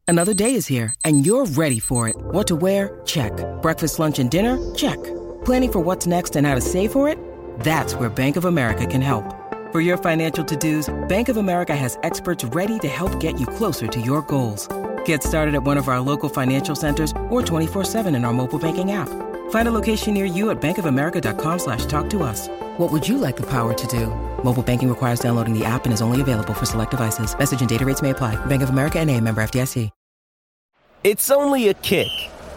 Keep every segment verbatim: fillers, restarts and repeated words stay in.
Another day is here, and you're ready for it. What to wear? Check. Breakfast, lunch, and dinner? Check. Planning for what's next and how to save for it? That's where Bank of America can help. For your financial to-dos, Bank of America has experts ready to help get you closer to your goals. Get started at one of our local financial centers or twenty-four seven in our mobile banking app. Find a location near you at bankofamerica.com slash talk to us. What would you like the power to do? Mobile banking requires downloading the app and is only available for select devices. Message and data rates may apply. Bank of America N A, member F D I C. It's only a kick,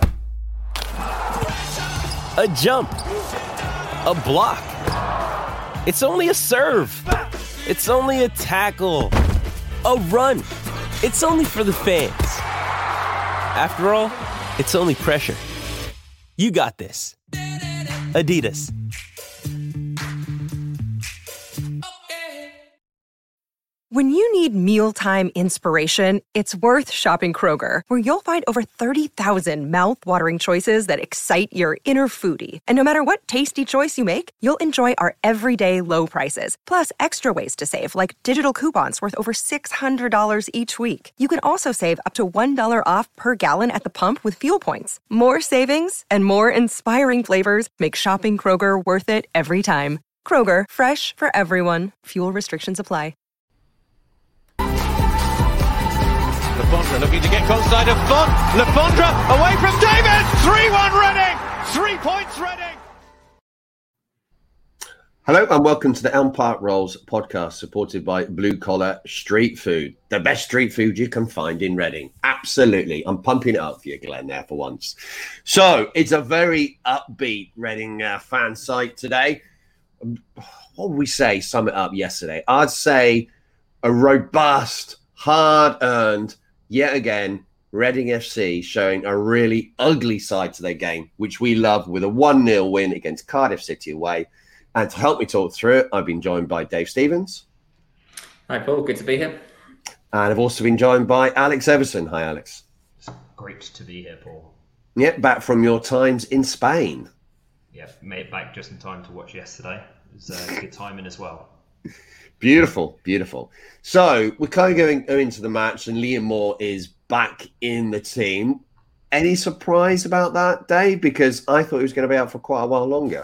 a jump, a block. It's only a serve. It's only a tackle, a run. It's only for the fans. After all, it's only pressure. You got this. Adidas. When you need mealtime inspiration, it's worth shopping Kroger, where you'll find over thirty thousand mouth-watering choices that excite your inner foodie. And no matter what tasty choice you make, you'll enjoy our everyday low prices, plus extra ways to save, like digital coupons worth over six hundred dollars each week. You can also save up to one dollar off per gallon at the pump with fuel points. More savings and more inspiring flavors make shopping Kroger worth it every time. Kroger, fresh for everyone. Fuel restrictions apply. Lafondra looking to get close side of Font. Lafondra away from David. three one Reading. Three points Reading. Hello and welcome to the Elm Park Rolls podcast, supported by Blue Collar Street Food. The best street food you can find in Reading. Absolutely. I'm pumping it up for you, Glenn, there for once. So it's a very upbeat Reading uh, fan site today. What would we say, sum it up yesterday? I'd say a robust, hard-earned, yet again, Reading F C showing a really ugly side to their game, which we love, with a one nil win against Cardiff City away. And to help me talk through it, I've been joined by Dave Stevens. Hi, Paul. Good to be here. And I've also been joined by Alex Everson. Hi, Alex. It's great to be here, Paul. Yeah, back from your times in Spain. Yeah, made it back just in time to watch yesterday. It was uh, good timing as well. Beautiful, beautiful. So we're kind of going into the match, and Liam Moore is back in the team. Any surprise about that, Dave? Because I thought he was going to be out for quite a while longer.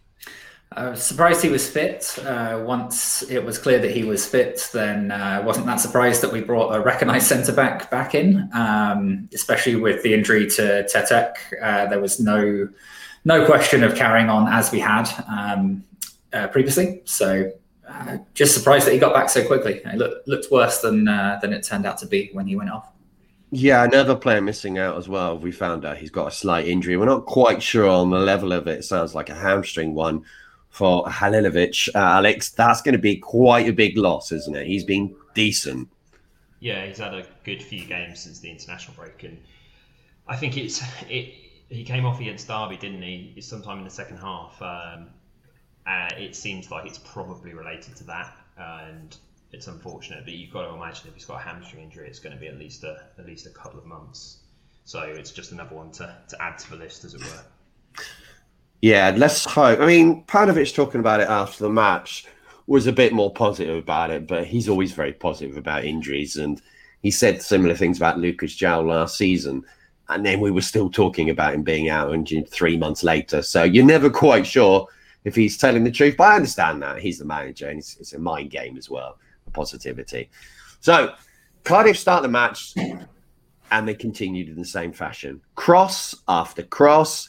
Uh, surprised he was fit. Uh, once it was clear that he was fit, then I uh, wasn't that surprised that we brought a recognised centre-back back in, um, especially with the injury to Tetek. Uh, there was no no question of carrying on as we had um, uh, previously. So uh, just surprised that he got back so quickly. It looked, looked worse than uh, than it turned out to be when he went off. Yeah, another player missing out as well. We found out he's got a slight injury. We're not quite sure on the level of it. It sounds like a hamstring one for Halilovic. Uh, Alex, that's going to be quite a big loss, isn't it? He's been decent. Yeah, he's had a good few games since the international break, and I think it's it. He came off against Derby, didn't he? Sometime in the second half. Um, uh, it seems like it's probably related to that, uh, and it's unfortunate. But you've got to imagine if he's got a hamstring injury, it's going to be at least a at least a couple of months. So it's just another one to to add to the list, as it were. Yeah, let's hope. I mean, Paunovic talking about it after the match was a bit more positive about it, but he's always very positive about injuries. And he said similar things about Lucas João last season. And then we were still talking about him being out injured three months later. So you're never quite sure if he's telling the truth. But I understand that. He's the manager, and it's, it's a mind game as well, the positivity. So Cardiff start the match, and they continued in the same fashion. Cross after cross.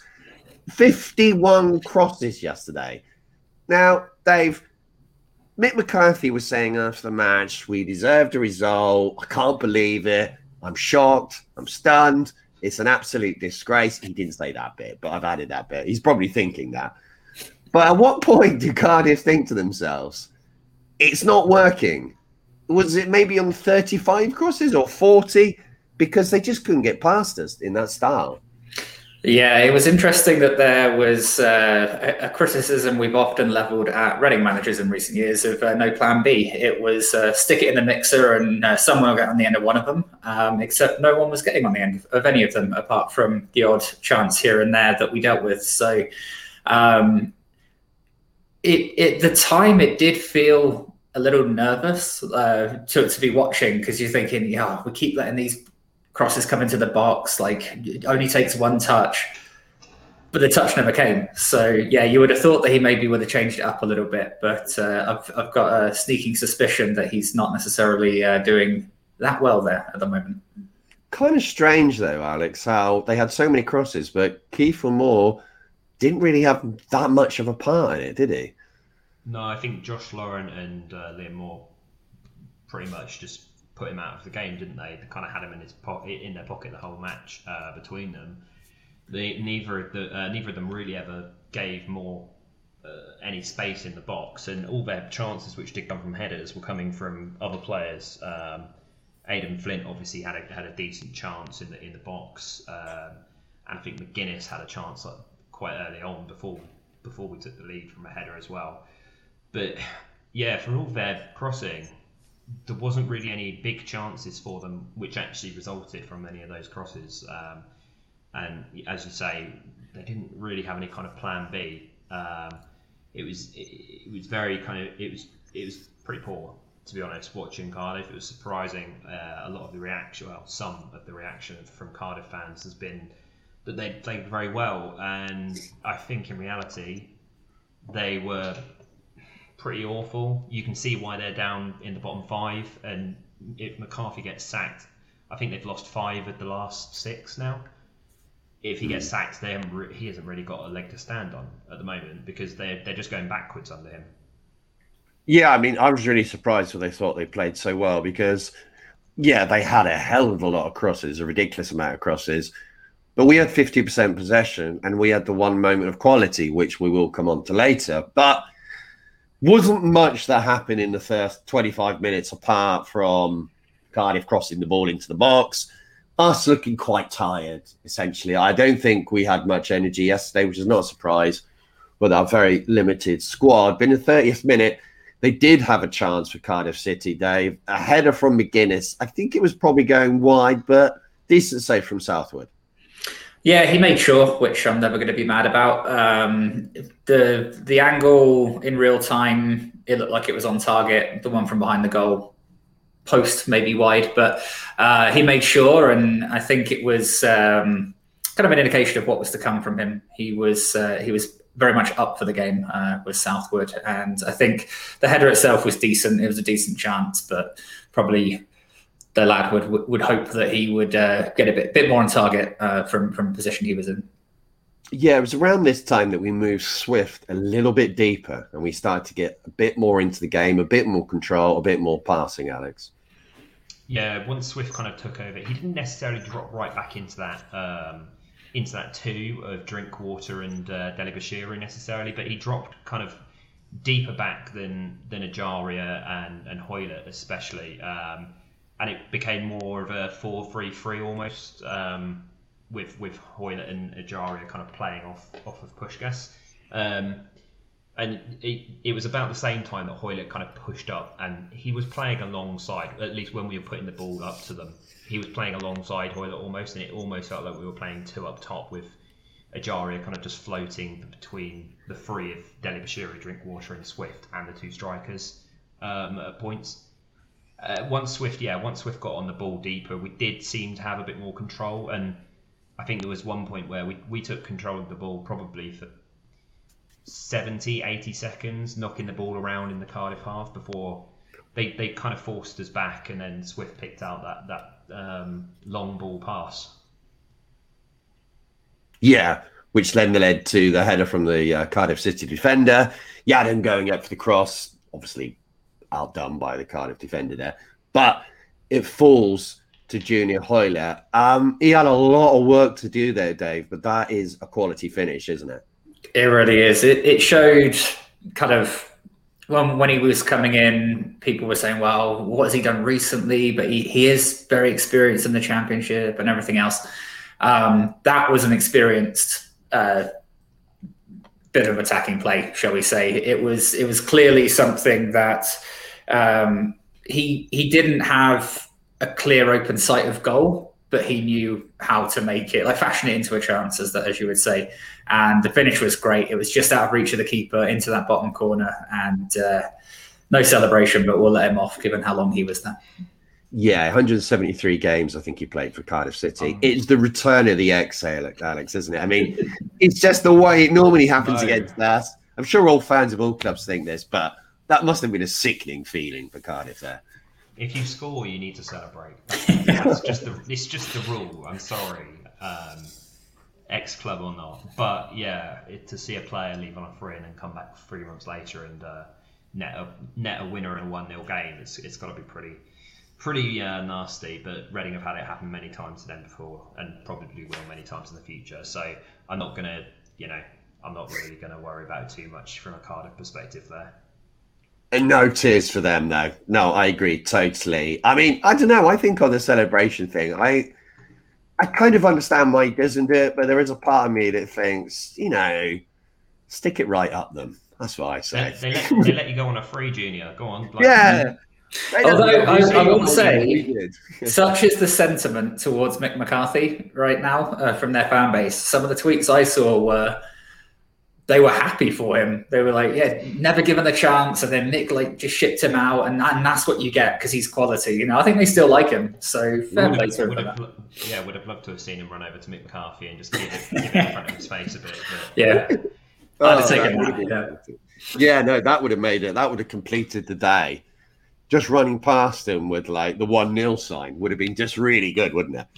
fifty-one crosses yesterday. Now, Dave, Mick McCarthy was saying after the match, we deserved a result. I can't believe it. I'm shocked. I'm stunned. It's an absolute disgrace. He didn't say that bit, but I've added that bit. He's probably thinking that. But at what point did Cardiff think to themselves, it's not working? Was it maybe on thirty-five crosses or forty? Because they just couldn't get past us in that style. Yeah, it was interesting that there was uh, a criticism we've often levelled at Reading managers in recent years of uh, no plan B. It was uh, stick it in the mixer and uh, someone will get on the end of one of them, um, except no one was getting on the end of any of them, apart from the odd chance here and there that we dealt with. So um, it, at the time, it did feel a little nervous uh, to, to be watching, because you're thinking, yeah, we keep letting these crosses come into the box, like it only takes one touch, but the touch never came. So yeah, you would have thought that he maybe would have changed it up a little bit, but uh, I've I've got a sneaking suspicion that he's not necessarily uh, doing that well there at the moment. Kind of strange though, Alex, how they had so many crosses, but Kiefer Moore didn't really have that much of a part in it, did he? No, I think Josh Laurent and uh, Liam Moore pretty much just put him out of the game, didn't they? They kind of had him in his pocket, in their pocket the whole match uh, between them. They, neither of the uh, neither of them really ever gave Moore uh, any space in the box, and all their chances, which did come from headers, were coming from other players. Um, Aidan Flint obviously had a had a decent chance in the in the box, um, and I think McGuinness had a chance like, quite early on before before we took the lead from a header as well. But yeah, for all their crossing, there wasn't really any big chances for them, which actually resulted from any of those crosses. Um, and as you say, they didn't really have any kind of plan B. Um, it was it, it was very kind of it was it was pretty poor. To be honest, watching Cardiff, it was surprising. Uh, a lot of the reaction, well, some of the reaction from Cardiff fans has been that they played very well, and I think in reality they were pretty awful. You can see why they're down in the bottom five, and if McCarthy gets sacked, I think they've lost five of the last six now. If he gets sacked, they haven't re- he hasn't really got a leg to stand on at the moment because they're they're just going backwards under him. Yeah, I mean, I was really surprised when they thought they played so well because, yeah, they had a hell of a lot of crosses, a ridiculous amount of crosses, but we had fifty percent possession and we had the one moment of quality, which we will come on to later. But wasn't much that happened in the first twenty-five minutes apart from Cardiff crossing the ball into the box, us looking quite tired, essentially. I don't think we had much energy yesterday, which is not a surprise with our very limited squad. But in the thirtieth minute, they did have a chance for Cardiff City, Dave. A header from McGuinness. I think it was probably going wide, but decent save from Southwood. Yeah, he made sure, which I'm never going to be mad about. Um, the the angle in real time, it looked like it was on target. The one from behind the goal post, maybe wide, but uh, he made sure, and I think it was um, kind of an indication of what was to come from him. He was uh, he was. very much up for the game uh, with Southwood, and I think the header itself was decent. It was a decent chance, but probably the lad would would hope that he would uh, get a bit bit more on target uh, from from the position he was in. Yeah, it was around this time that we moved Swift a little bit deeper, and we started to get a bit more into the game, a bit more control, a bit more passing. Alex. Yeah, once Swift kind of took over, he didn't necessarily drop right back into that. Um, into that two of Drinkwater and uh, Dele Bashiru necessarily, but he dropped kind of deeper back than than Ajaria and, and Hoylett especially, um, and it became more of a four three three almost, um, with with Hoylett and Ajaria kind of playing off off of Puskás. Um, and it, it was about the same time that Hoylett kind of pushed up, and he was playing alongside, at least when we were putting the ball up to them, he was playing alongside Hoylett almost, and it almost felt like we were playing two up top with Ajaria kind of just floating between the three of Dele Bashiru, Drinkwater and Swift and the two strikers um, at points. Uh, once Swift, yeah, once Swift got on the ball deeper, we did seem to have a bit more control, and I think there was one point where we, we took control of the ball probably for seventy, eighty seconds, knocking the ball around in the Cardiff half before they, they kind of forced us back, and then Swift picked out that, that um, long ball pass. Yeah, which then led to the header from the uh, Cardiff City defender. Yadden going up for the cross, obviously outdone by the Cardiff defender there. But it falls to Junior Hoylett. Um, he had a lot of work to do there, Dave, but that is a quality finish, isn't it? It really is. It, it showed kind of, when, when he was coming in, people were saying, well, what has he done recently? But he, he is very experienced in the Championship and everything else. Um, that was an experienced uh, bit of attacking play, shall we say. It was it was clearly something that um, he he didn't have a clear open sight of goal, but he knew how to make it, like fashion it into a chance, as, that, as you would say. And the finish was great. It was just out of reach of the keeper into that bottom corner, and uh, no celebration, but we'll let him off given how long he was there. Yeah, one hundred seventy-three games I think he played for Cardiff City. Oh. It's the return of the exhale, Alex, isn't it? I mean, it's just the way it normally happens no. against us. I'm sure all fans of all clubs think this, but that must have been a sickening feeling for Cardiff there. If you score, you need to celebrate. That's just the, it's just the rule. I'm sorry, um, ex-club or not. But yeah, it, to see a player leave on a free and come back three months later and uh, net a net a winner in a one nil game, it's it's got to be pretty pretty uh, nasty. But Reading have had it happen many times to them before, and probably will many times in the future. So I'm not gonna, you know, I'm not really gonna worry about it too much from a Cardiff perspective there. And no tears for them, though. No, I agree totally. I mean, I don't know. I think on the celebration thing, I I kind of understand why he doesn't do it, but there is a part of me that thinks, you know, stick it right up them. That's what I say. They, they, let, they let you go on a free, Junior. Go on. Like, yeah. Although I, I will say, such is the sentiment towards Mick McCarthy right now uh, from their fan base. Some of the tweets I saw were, they were happy for him. They were like, yeah, never given a chance. And then Mick like just shipped him out. And, and that's what you get because he's quality. You know, I think they still like him. So fair play to him for that. Lo- yeah, would have loved to have seen him run over to Mick McCarthy and just give it, give it in front of his face a bit. But... Yeah. oh, I'd have taken that. that. Yeah. yeah, no, that would have made it. That would have completed the day. Just running past him with like the one nil sign would have been just really good, wouldn't it?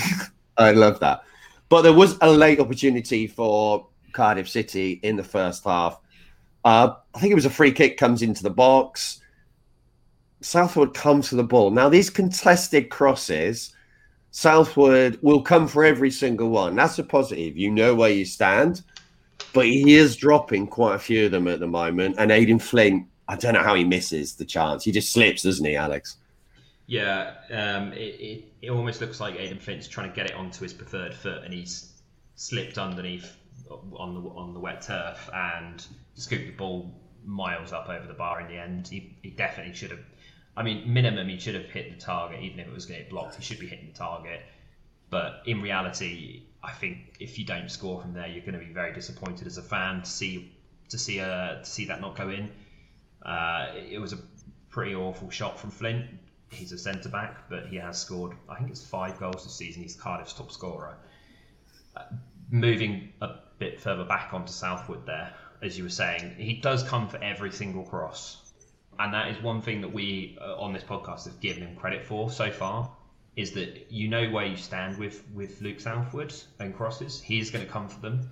I love that. But there was a late opportunity for Cardiff City in the first half. Uh, I think it was a free kick comes into the box. Southwood comes to the ball. Now, these contested crosses, Southwood will come for every single one. That's a positive. You know where you stand. But he is dropping quite a few of them at the moment. And Aidan Flint, I don't know how he misses the chance. He just slips, doesn't he, Alex? Yeah, um, it, it, it almost looks like Aidan Flint's trying to get it onto his preferred foot and he's slipped underneath on the on the wet turf and scooped the ball miles up over the bar in the end. He, he definitely should have, I mean, minimum he should have hit the target, even if it was getting blocked, he should be hitting the target. But in reality, I think if you don't score from there, you're going to be very disappointed as a fan to see to see uh, to see that not go in. Uh, it was a pretty awful shot from Flint. He's a centre back, but he has scored, I think it's five goals this season. He's Cardiff's top scorer. Uh, moving a bit further back onto Southwood there, as you were saying, he does come for every single cross. And that is one thing that we uh, on this podcast have given him credit for so far, is that you know where you stand with, with Luke Southwood and crosses. He's going to come for them.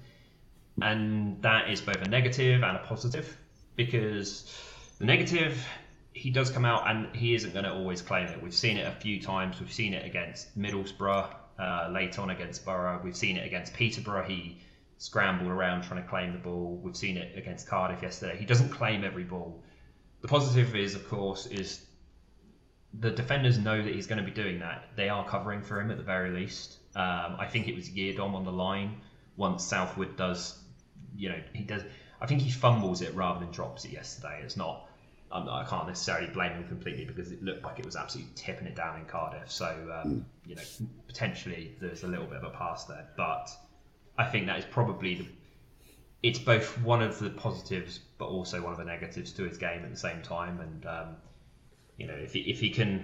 And that is both a negative and a positive, because the negative, he does come out and he isn't going to always claim it. We've seen it a few times. We've seen it against Middlesbrough, uh, late on against Borough. We've seen it against Peterborough. He scrambled around trying to claim the ball. We've seen it against Cardiff yesterday. He doesn't claim every ball. The positive is, of course, is the defenders know that he's going to be doing that. They are covering for him at the very least. Um, I think it was Yeardom on the line once Southwood does, you know, he does. I think he fumbles it rather than drops it yesterday. It's not. I'm, I can't necessarily blame him completely because it looked like it was absolutely tipping it down in Cardiff. So, um, you know, potentially there's a little bit of a pass there. But I think that is probably the. It's both one of the positives, but also one of the negatives to his game at the same time. And um, you know, if he if he can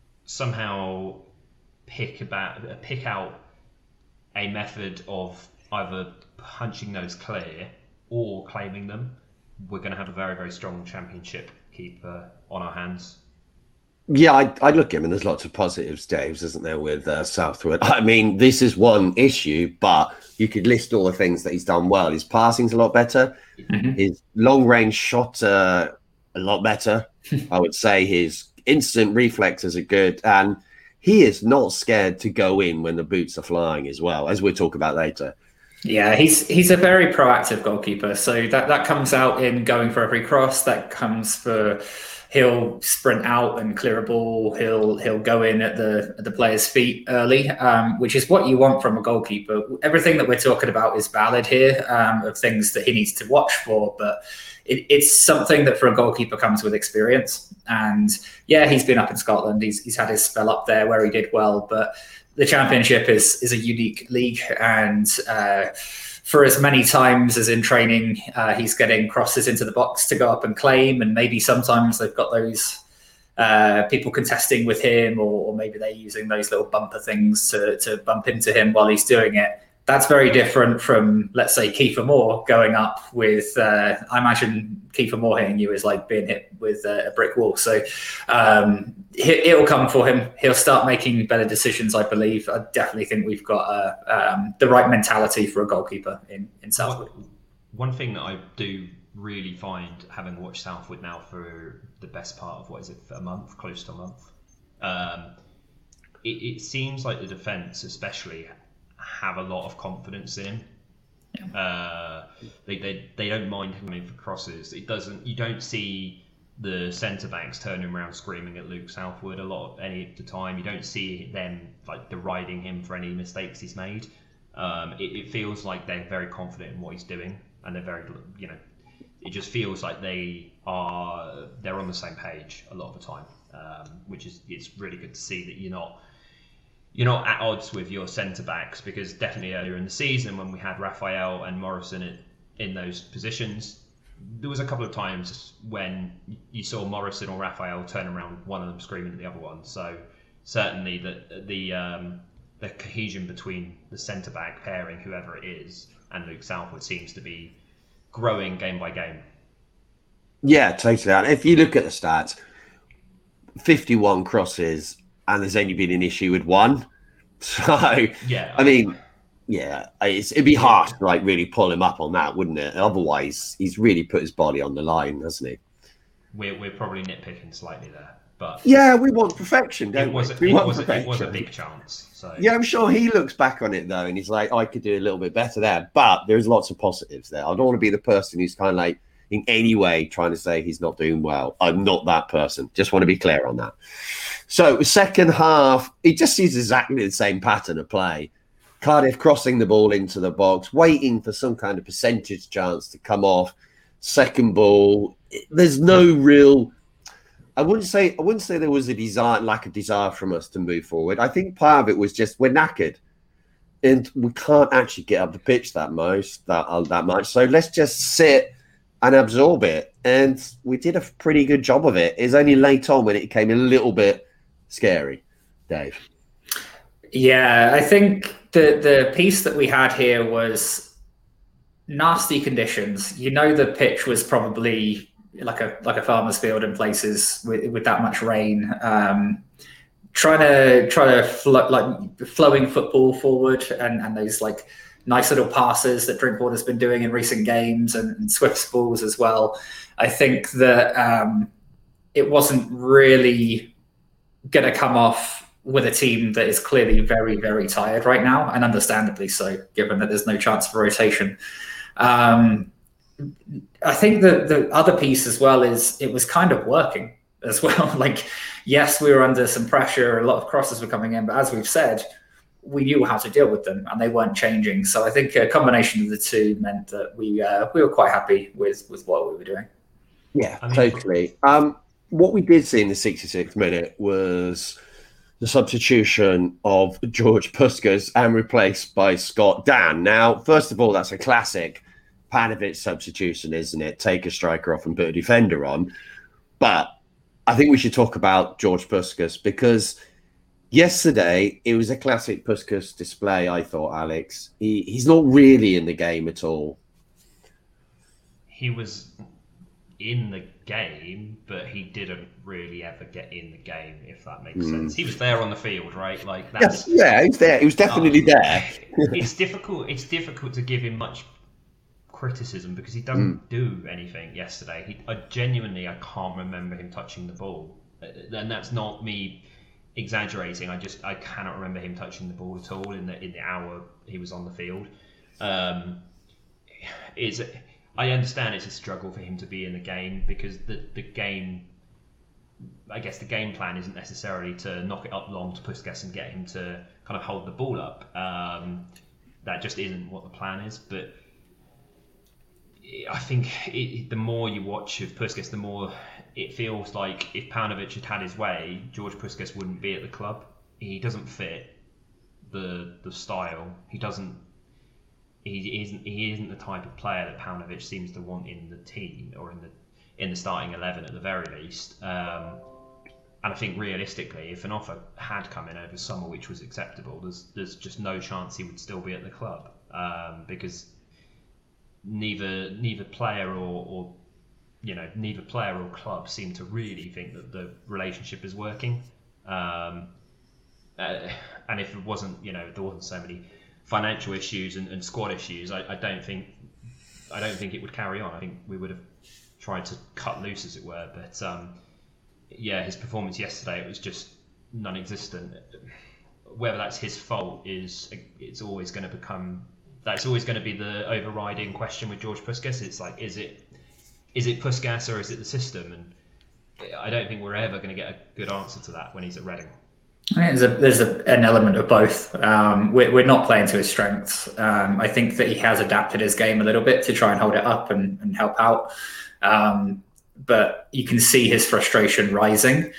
somehow pick about pick out a method of either punching those clear or claiming them, we're going to have a very very strong championship keeper on our hands. Yeah, I, I look at him and there's lots of positives, Dave, isn't there, with uh, Southwood? I mean, this is one issue, but you could list all the things that he's done well. His passing's a lot better. Mm-hmm. His long-range shot uh, a lot better. I would say his instant reflexes are good. And he is not scared to go in when the boots are flying as well, as we'll talk about later. Yeah, he's he's a very proactive goalkeeper. So that, that comes out in going for every cross. That comes for... He'll sprint out and clear a ball. He'll he'll go in at the at the player's feet early, um, which is what you want from a goalkeeper. Everything that we're talking about is valid here, um, of things that he needs to watch for. But it, it's something that for a goalkeeper comes with experience. And yeah, he's been up in Scotland. He's he's had his spell up there where he did well. But the Championship is is a unique league, and uh, for as many times as in training, uh, he's getting crosses into the box to go up and claim, and maybe sometimes they've got those uh, people contesting with him, or, or maybe they're using those little bumper things to, to bump into him while he's doing it. That's very different from, let's say, Kiefer Moore going up with, uh, I imagine Kiefer Moore hitting you is like being hit with a, a brick wall. So um, it, it'll come for him. He'll start making better decisions, I believe. I definitely think we've got uh, um, the right mentality for a goalkeeper in, in Southwood. One thing that I do really find, having watched Southwood now for the best part of, what is it, a month, close to a month, um, it, it seems like the defence especially have a lot of confidence in him. Yeah. Uh, they, they they don't mind him coming for crosses. It doesn't. You don't see the centre backs turning around screaming at Luke Southwood a lot of any of the time. You don't see them like deriding him for any mistakes he's made. Um, it, it feels like they're very confident in what he's doing, and they're very, you know, it just feels like they are they're on the same page a lot of the time, um, which is it's really good to see that you're not. You're not at odds with your centre backs, because definitely earlier in the season when we had Raphael and Morrison in, in those positions, there was a couple of times when you saw Morrison or Raphael turn around, one of them screaming at the other one. So certainly the the um, the cohesion between the centre back pairing, whoever it is, and Luke Southwood seems to be growing game by game. Yeah, totally. And if you look at the stats, fifty-one crosses. And there's only been an issue with one. So, yeah, I mean, yeah, it's, it'd be hard to like really pull him up on that, wouldn't it? Otherwise, he's really put his body on the line, hasn't he? We're, we're probably nitpicking slightly there. But yeah, we want perfection, don't it was, we? we It, want was a, it was a big chance. So. Yeah, I'm sure he looks back on it, though, and he's like, oh, I could do a little bit better there. But there's lots of positives there. I don't want to be the person who's kind of like, in any way, trying to say he's not doing well. I'm not that person. Just want to be clear on that. So second half, it just seems exactly the same pattern of play. Cardiff crossing the ball into the box, waiting for some kind of percentage chance to come off. Second ball, there's no real. I wouldn't say. I wouldn't say there was a desire, lack of desire from us to move forward. I think part of it was just we're knackered, and we can't actually get up the pitch that most that uh, that much. So let's just sit and absorb it. And we did a pretty good job of it. It's only late on when it became a little bit scary, Dave. Yeah, I think the the piece that we had here was nasty conditions. You know, the pitch was probably like a like a farmer's field in places with, with that much rain. Um, trying to try to flo- like flowing football forward, and, and those like nice little passes that Drinkwater's been doing in recent games, and, and Swift's balls as well. I think that um, it wasn't really going to come off with a team that is clearly very, very tired right now, and understandably so, given that there's no chance for rotation. Um, I think that the other piece as well is it was kind of working as well. Like, yes, we were under some pressure, a lot of crosses were coming in, but as we've said, we knew how to deal with them and they weren't changing. So I think a combination of the two meant that we uh, we were quite happy with, with what we were doing. Yeah, I mean, totally. Um, what we did see in the sixty-sixth minute was the substitution of George Puskas and replaced by Scott Dann. Now, first of all, that's a classic Paunovic substitution, isn't it? Take a striker off and put a defender on. But I think we should talk about George Puskas, because yesterday it was a classic Puskas display, I thought, Alex. He, he's not really in the game at all. He was in the game, but he didn't really ever get in the game, if that makes mm. sense. He was there on the field, right? Like that's yes, yeah, he was there. He was definitely uh, there. it's difficult. It's difficult to give him much criticism because he doesn't mm. do anything yesterday. He, I genuinely, I can't remember him touching the ball, and that's not me exaggerating. I just, I cannot remember him touching the ball at all in the in the hour he was on the field. Um, is I understand it's a struggle for him to be in the game because the, the game, I guess the game plan isn't necessarily to knock it up long to Puskas and get him to kind of hold the ball up. Um, that just isn't what the plan is. But I think it, the more you watch of Puskas, the more it feels like if Paunovic had had his way, George Puskas wouldn't be at the club. He doesn't fit the the style. He doesn't. He isn't. He isn't the type of player that Paunovic seems to want in the team or in the in the starting eleven at the very least. Um, and I think realistically, if an offer had come in over summer which was acceptable, there's there's just no chance he would still be at the club, um, because neither neither player or, or you know neither player or club seem to really think that the relationship is working. Um, uh, and if it wasn't, you know, there wasn't so many financial issues and, and squad issues, I, I don't think I don't think it would carry on. I think we would have tried to cut loose, as it were. But um, yeah, his performance yesterday, it was just non-existent. Whether that's his fault is it's always going to become that's always going to be the overriding question with George Puskas. It's like, is it is it Puskas or is it the system? And I don't think we're ever going to get a good answer to that when he's at Reading. I think there's, a, there's a, an element of both. Um, we're, we're not playing to his strengths. Um, I think that he has adapted his game a little bit to try and hold it up and, and help out. Um, but you can see his frustration rising.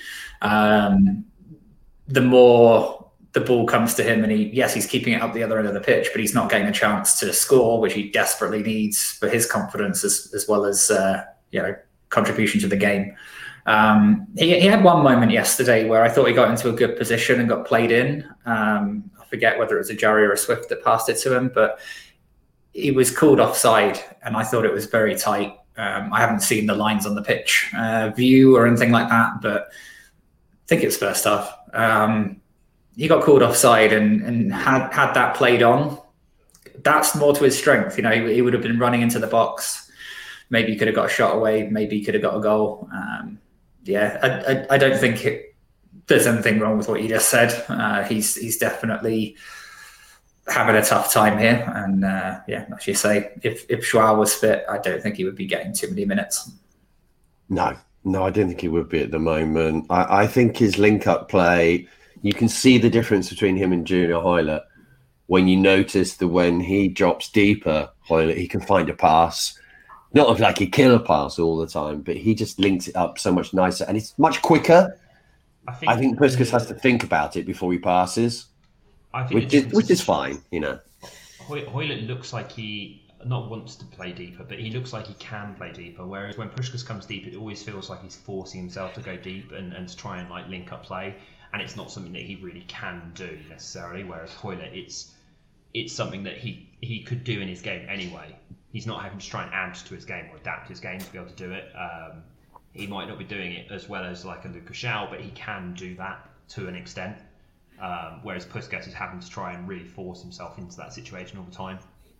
Um, the more the ball comes to him, and he, yes, he's keeping it up the other end of the pitch, but he's not getting a chance to score, which he desperately needs for his confidence as, as well as uh, you know contribution to the game. Um, he, he had one moment yesterday where I thought he got into a good position and got played in. Um, I forget whether it was a Jarry or a Swift that passed it to him, but he was called offside, and I thought it was very tight. Um, I haven't seen the lines on the pitch uh, view or anything like that, but I think it's first half. Um, he got called offside, and, and had had that played on, that's more to his strength. You know, he, he would have been running into the box. Maybe he could have got a shot away. Maybe he could have got a goal. Um, yeah, I, I, I don't think it, there's anything wrong with what you just said. Uh, he's he's definitely having a tough time here. And uh, yeah, as you say, if, if Joao was fit, I don't think he would be getting too many minutes. No, no, I don't think he would be at the moment. I, I think his link-up play, you can see the difference between him and Junior Hoilett when you notice that when he drops deeper, Hoilett, he can find a pass. Not like a killer pass all the time, but he just links it up so much nicer, and it's much quicker. I think, I think Puskas has to think about it before he passes, I think which, is, which is fine, you know. Hoilett looks like he not wants to play deeper, but he looks like he can play deeper. Whereas when Puskas comes deep, it always feels like he's forcing himself to go deep and, and to try and like link up play, and it's not something that he really can do necessarily. Whereas Hoilett, it's it's something that he he could do in his game anyway. He's not having to try and add to his game or adapt his game to be able to do it. Um, he might not be doing it as well as like a Lucas João, but he can do that to an extent. Um, whereas Puskas is having to try and really force himself into that situation all the time.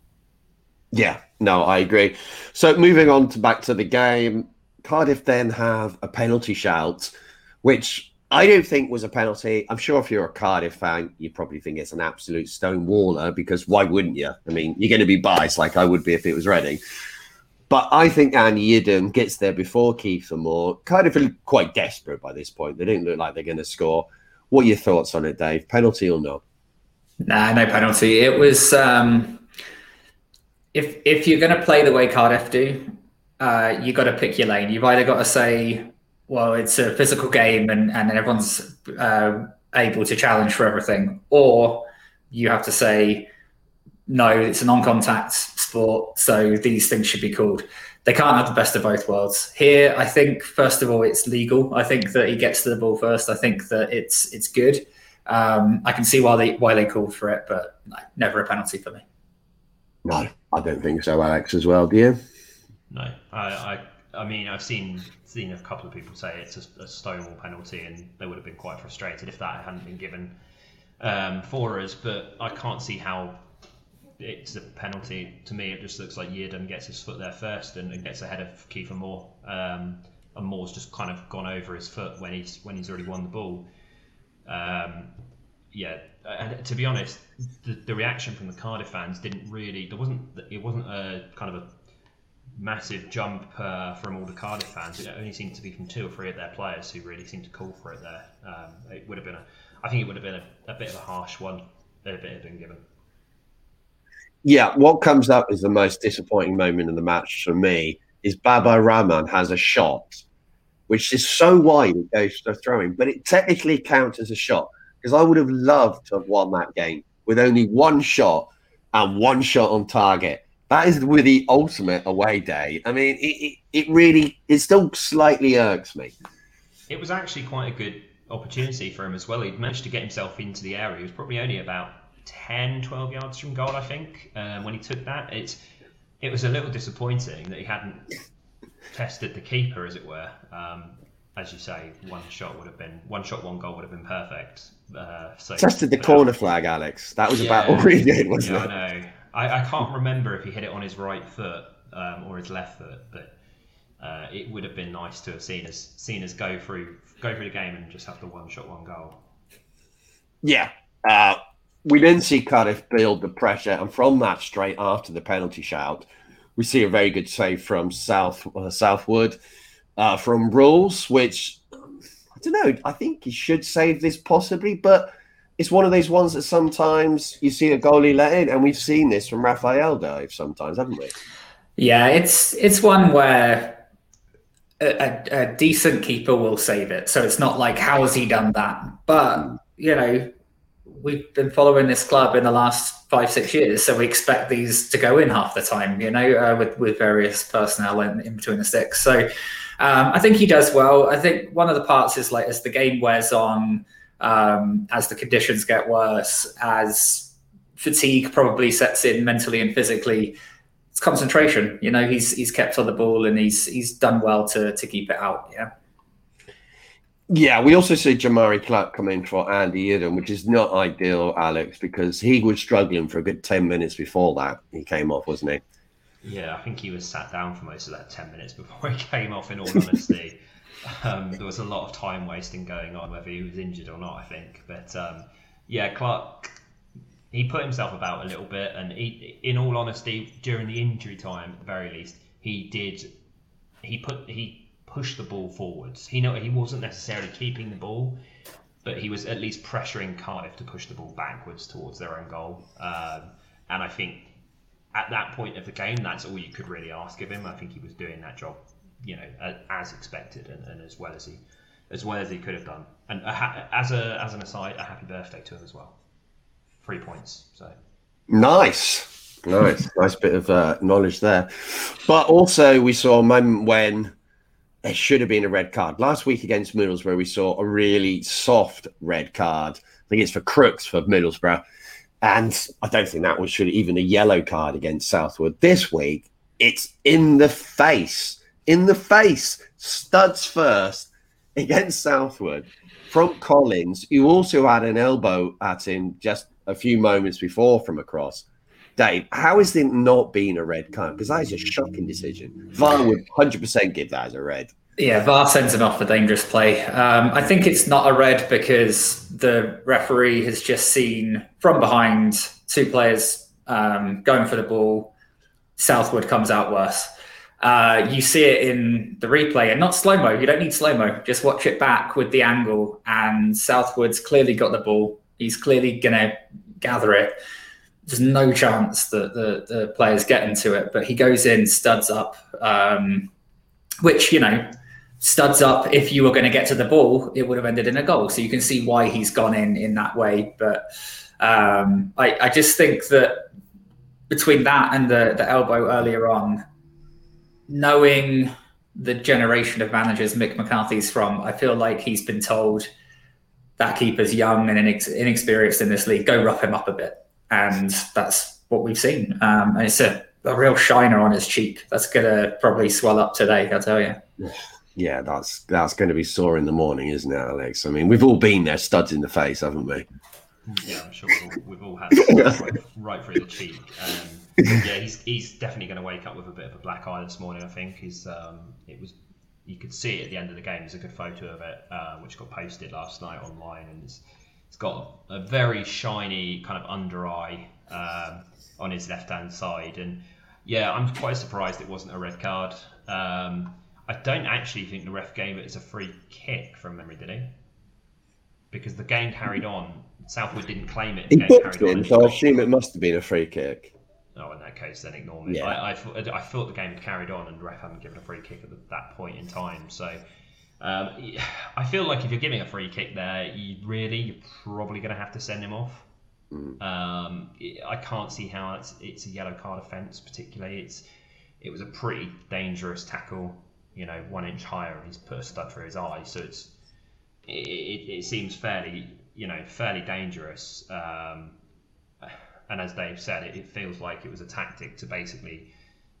Yeah, no, I agree. So moving on to back to the game, Cardiff then have a penalty shout, which I don't think was a penalty. I'm sure if you're a Cardiff fan, you probably think it's an absolute stonewaller, because why wouldn't you? I mean, you're going to be biased like I would be if it was Reading. But I think Andy Yiddom gets there before Kiefer Moore. Cardiff are quite desperate by this point. They don't look like they're going to score. What are your thoughts on it, Dave? Penalty or no? Nah, no penalty. It was... Um, if if you're going to play the way Cardiff do, uh, you got to pick your lane. You've either got to say, well, it's a physical game and, and everyone's uh, able to challenge for everything. Or you have to say, no, it's a non-contact sport, so these things should be called. They can't have the best of both worlds. Here, I think, first of all, it's legal. I think that he gets to the ball first. I think that it's it's good. Um, I can see why they why they called for it, but no, never a penalty for me. No, I don't think so, Alex, as well. Do you? No, I I, I mean, I've seen seen a couple of people say it's a, a stonewall penalty, and they would have been quite frustrated if that hadn't been given um, for us. But I can't see how it's a penalty. To me, it just looks like Yiddom gets his foot there first and, and gets ahead of Kiefer Moore. Um, and Moore's just kind of gone over his foot when he's when he's already won the ball. Um, yeah, and to be honest, the, the reaction from the Cardiff fans didn't really. There wasn't. It wasn't a kind of a massive jump uh, from all the Cardiff fans. It only seemed to be from two or three of their players who really seemed to call for it there. Um, it would have been a. I think it would have been a, a bit of a harsh one. A bit had been given. Yeah, what comes up as the most disappointing moment in the match for me is Baba Rahman has a shot, which is so wide it goes to throwing, but it technically counts as a shot, because I would have loved to have won that game with only one shot and one shot on target. That is with the ultimate away day. I mean, it, it, it really, it still slightly irks me. It was actually quite a good opportunity for him as well. He'd managed to get himself into the area. He was probably only about ten, twelve yards from goal, I think, um, when he took that. It's, it was a little disappointing that he hadn't tested the keeper, as it were. Um, as you say, one shot would have been, one shot, one goal would have been perfect. Uh, so tested the corner flag, Alex. That was yeah, about all he did, wasn't yeah, it? I know. I, I can't remember if he hit it on his right foot um, or his left foot, but uh, it would have been nice to have seen us seen us go through go through the game and just have the one shot, one goal. Yeah. Uh, we then see Cardiff build the pressure, and from that, straight after the penalty shout, we see a very good save from South uh, Southwood uh, from Rules, which I don't know. I think he should save this possibly, but it's one of those ones that sometimes you see a goalie let in, and we've seen this from Rafael dive sometimes, haven't we? Yeah, it's it's one where a, a, a decent keeper will save it. So it's not like, how has he done that? But, you know, we've been following this club in the last five, six years, so we expect these to go in half the time, you know, uh, with, with various personnel in, in between the sticks. So um, I think he does well. I think one of the parts is, like, as the game wears on, um, as the conditions get worse, as fatigue probably sets in mentally and physically, it's concentration. You know, he's he's kept on the ball, and he's he's done well to to keep it out, yeah. Yeah, we also see Jamari Clark come in for Andy Eden, which is not ideal, Alex, because he was struggling for a good ten minutes before that. He came off, wasn't he? Yeah, I think he was sat down for most of that ten minutes before he came off, in all honesty. um, there was a lot of time wasting going on, whether he was injured or not, I think. But um, yeah, Clark, he put himself about a little bit, and he, in all honesty, during the injury time, at the very least, he did, he put, he pushed the ball forwards. He know he wasn't necessarily keeping the ball, but he was at least pressuring Cardiff to push the ball backwards towards their own goal. Um, and I think at that point of the game, that's all you could really ask of him. I think he was doing that job, you know, as expected, and, and as well as he, as well as he could have done. And a ha- as a as an aside, a happy birthday to him as well. Three points. So nice, nice, nice bit of uh, knowledge there. But also, we saw a moment when it should have been a red card. Last week against Middlesbrough, we saw a really soft red card. I think it's for Crooks for Middlesbrough. And I don't think that was should even a yellow card against Southwood. This week, it's in the face. In the face. Studs first against Southwood from Collins, who also had an elbow at him just a few moments before from across. Dave, how has it not been a red card? Because that is a shocking decision. V A R would one hundred percent give that as a red. Yeah, V A R sends him off for dangerous play. Um, I think it's not a red because the referee has just seen from behind two players um, going for the ball. Southwood comes out worse. Uh, you see it in the replay, and not slow-mo. You don't need slow-mo. Just watch it back with the angle, and Southwood's clearly got the ball. He's clearly going to gather it. There's no chance that the, the players get into it, but he goes in, studs up, um, which, you know, studs up, if you were going to get to the ball, it would have ended in a goal. So you can see why he's gone in in that way. But um, I, I just think that between that and the, the elbow earlier on, knowing the generation of managers Mick McCarthy's from, I feel like he's been told that keeper's young and inex- inexperienced in this league, go rough him up a bit. And that's what we've seen. Um, and it's a, a real shiner on his cheek. That's going to probably swell up today, I'll tell you. Yeah, that's that's going to be sore in the morning, isn't it, Alex? I mean, we've all been there, studs in the face, haven't we? Yeah, I'm sure we've all, we've all had right, right through the cheek. Um, yeah, he's he's definitely going to wake up with a bit of a black eye this morning, I think. He's, um, it was, you could see it at the end of the game. There's a good photo of it, uh, which got posted last night online, and it's, it's got a very shiny kind of under eye um, on his left-hand side. And yeah, I'm quite surprised it wasn't a red card. Um, I don't actually think the ref gave it as a free kick from memory, did he? Because the game carried on. Southwood didn't claim it. He game booked carried him, on. so I assume it must have been a free kick. Oh, in that case, then ignore me. Yeah. I, I, thought, I thought the game had carried on and the ref hadn't given a free kick at the, that point in time. So um, I feel like if you're giving a free kick there, you really, you're probably going to have to send him off. Mm. Um, I can't see how it's, it's a yellow card offence, particularly. It's It was a pretty dangerous tackle, you know, one inch higher, and he's put a stud through his eye. So it's it, it, it seems fairly, you know, fairly dangerous. Um, and as Dave said, it, it feels like it was a tactic to basically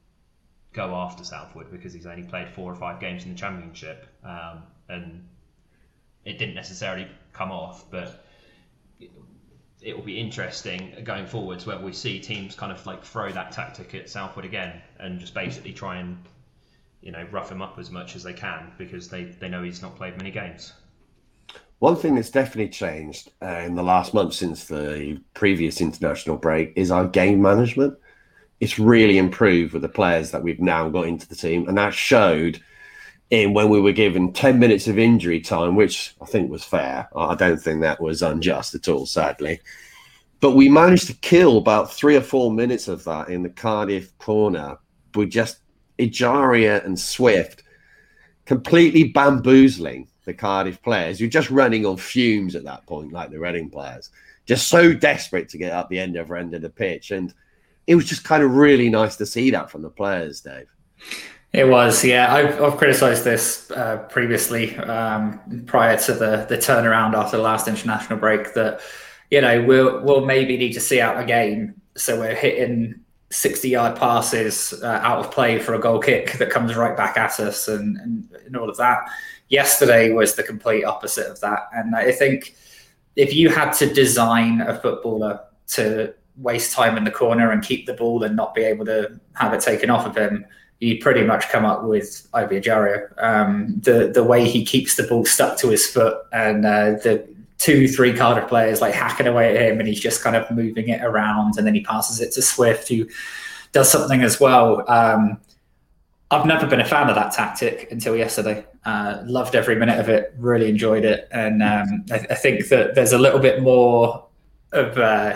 go after Southwood because he's only played four or five games in the Championship, um, and it didn't necessarily come off. But it, it will be interesting going forwards whether we see teams kind of like throw that tactic at Southwood again and just basically try and, you know, rough him up as much as they can because they, they know he's not played many games. One thing that's definitely changed uh, in the last month since the previous international break is our game management. It's really improved with the players that we've now got into the team, and that showed in when we were given ten minutes of injury time, which I think was fair. I don't think that was unjust at all, sadly. But we managed to kill about three or four minutes of that in the Cardiff corner with just Ejaria and Swift completely bamboozling the Cardiff players. You're just running on fumes at that point, like the Reading players, just so desperate to get up the end of end of the pitch. And it was just kind of really nice to see that from the players, Dave. It was, yeah. I've, I've criticised this uh, previously, um, prior to the the turnaround after the last international break, that, you know, we'll, we'll maybe need to see out a game. So we're hitting sixty-yard passes uh, out of play for a goal kick that comes right back at us and, and, and all of that. Yesterday was the complete opposite of that. And I think if you had to design a footballer to waste time in the corner and keep the ball and not be able to have it taken off of him, you pretty much come up with Ivy Ejaria. Um, the the way he keeps the ball stuck to his foot, and uh, the two, three Cardiff players like hacking away at him, and he's just kind of moving it around, and then he passes it to Swift, who does something as well. Um, I've never been a fan of that tactic until yesterday. Uh, loved every minute of it, really enjoyed it, and um, I, I think that there's a little bit more of uh,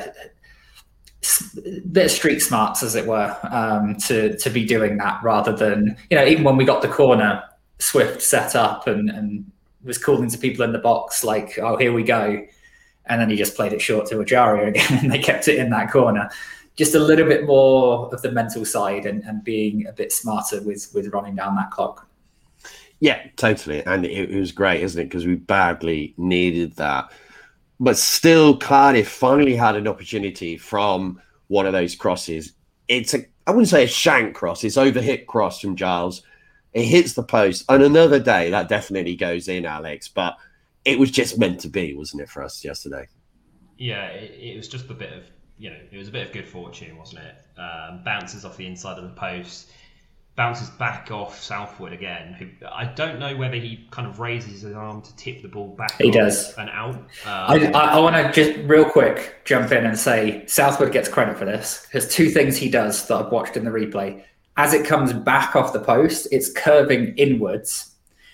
bit of street smarts, as it were, um, to to be doing that rather than, you know, even when we got the corner, Swift set up and, and was calling to people in the box like, oh, here we go. And then he just played it short to Ejaria again and they kept it in that corner. Just a little bit more of the mental side and, and being a bit smarter with, with running down that clock. Yeah, totally. And it, it was great, isn't it? Because we badly needed that. But still, Cardiff finally had an opportunity from one of those crosses. It's a, I wouldn't say a shank cross. It's overhit cross from Giles. It hits the post. And another day, that definitely goes in, Alex. But it was just meant to be, wasn't it, for us yesterday? Yeah, it, it was just a bit of, you know, it was a bit of good fortune, wasn't it? Um, bounces off the inside of the post. Bounces back off Southwood again. Who, I don't know whether he kind of raises his arm to tip the ball back. He does. And out. Um, I, I, I want to just real quick jump in and say Southwood gets credit for this. There's two things he does that I've watched in the replay. As it comes back off the post, it's curving inwards.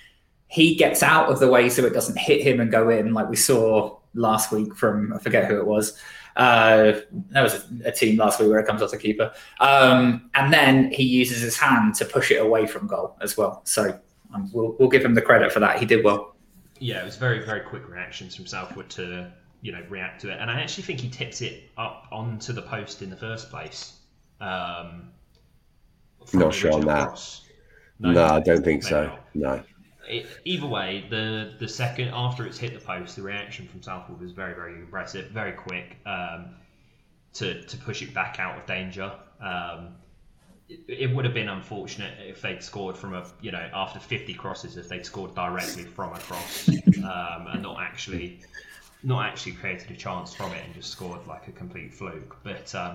He gets out of the way so it doesn't hit him and go in, like we saw last week from, I forget who it was. Uh, that was a, a team last week where it comes off the keeper. Um, and then he uses his hand to push it away from goal as well. So um, we'll, we'll give him the credit for that. He did well. Yeah, it was very, very quick reactions from Southwood to, you know, react to it. And I actually think he tips it up onto the post in the first place. Um, Not sure on that. No, no I don't think so. Not. No. It, either way, the the second after it's hit the post, the reaction from Southwood was very, very impressive, very quick um, to to push it back out of danger. Um, it, it would have been unfortunate if they'd scored from a, you know, after fifty crosses, if they'd scored directly from a cross um, and not actually not actually created a chance from it and just scored like a complete fluke. But um,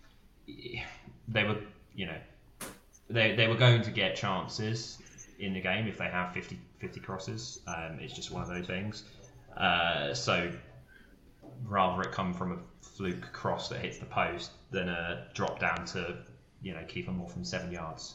they were, you know, they they were going to get chances in the game if they have fifty, fifty crosses. Um, it's just one of those things. Uh, so rather it come from a fluke cross that hits the post than a drop down to, you know, keep them more from seven yards.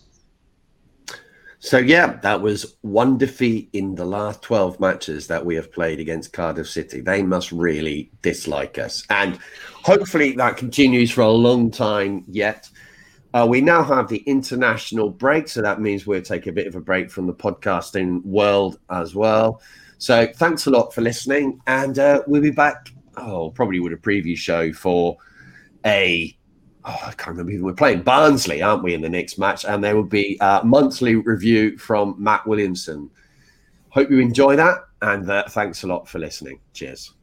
So yeah, that was one defeat in the last twelve matches that we have played against Cardiff City. They must really dislike us. And hopefully that continues for a long time yet. Uh, we now have the international break, so that means we'll take a bit of a break from the podcasting world as well. So thanks a lot for listening, and uh, we'll be back, oh, probably with a preview show for a, oh, I can't remember even, we're playing Barnsley, aren't we, in the next match, and there will be a monthly review from Matt Williamson. Hope you enjoy that, And uh, thanks a lot for listening. Cheers.